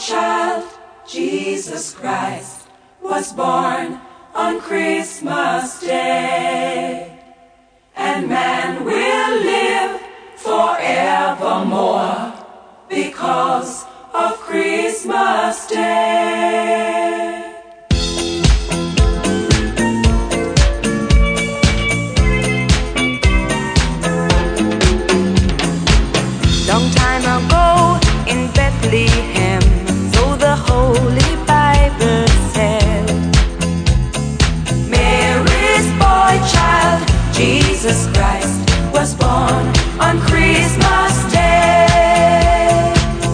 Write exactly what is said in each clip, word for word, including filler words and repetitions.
child, Jesus Christ, was born on Christmas Day. And man will live forevermore because of Christmas Day. Long time ago in Bethlehem, so the Holy Bible said, Mary's boy child, Jesus Christ, was born on Christmas Day.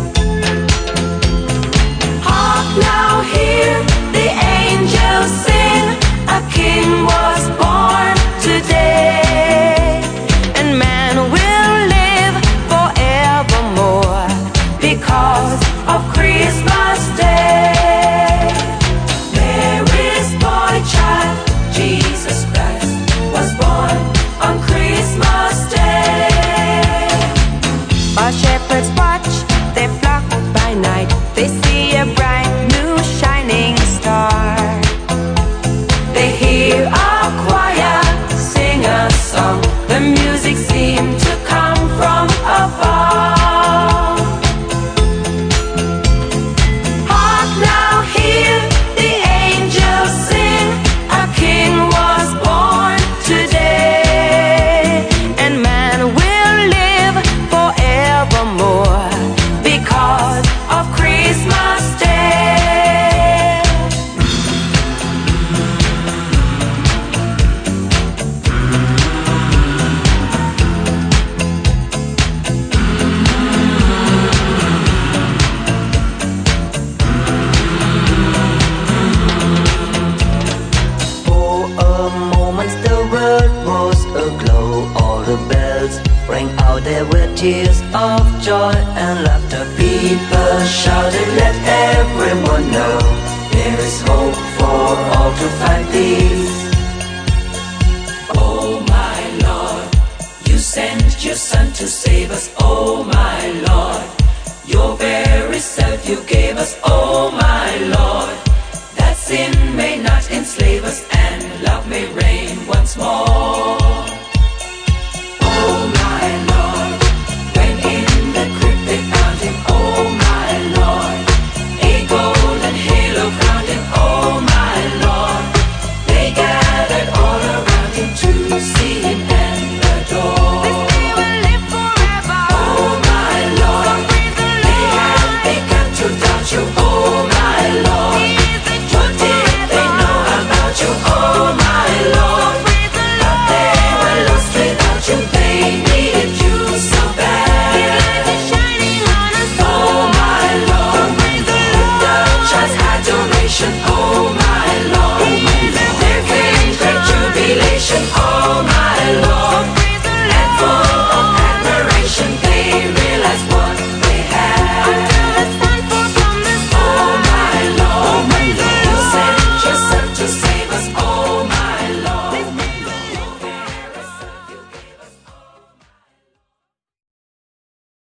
Hark now, hear the angels sing, a king was born today. And man will live forevermore because of Christmas Day. Mary's boy child, Jesus Christ, was born on Christmas Day. While shepherds watch their flock by night, they see a bright new shining star. They hear a choir sing a song, the music seemed to come from afar. Hark now, hear the angels sing, a king was born today. And man will live forevermore because of Christmas Day. For a moment the world was aglow. All the bells rang out, there were tears of joy and laughter. People shouted, let everyone know there is hope for all to find peace. Oh my Lord, you sent your Son to save us. Oh my Lord, your very self you gave us. Oh my Lord, that sin may not enslave us and love may reign once more.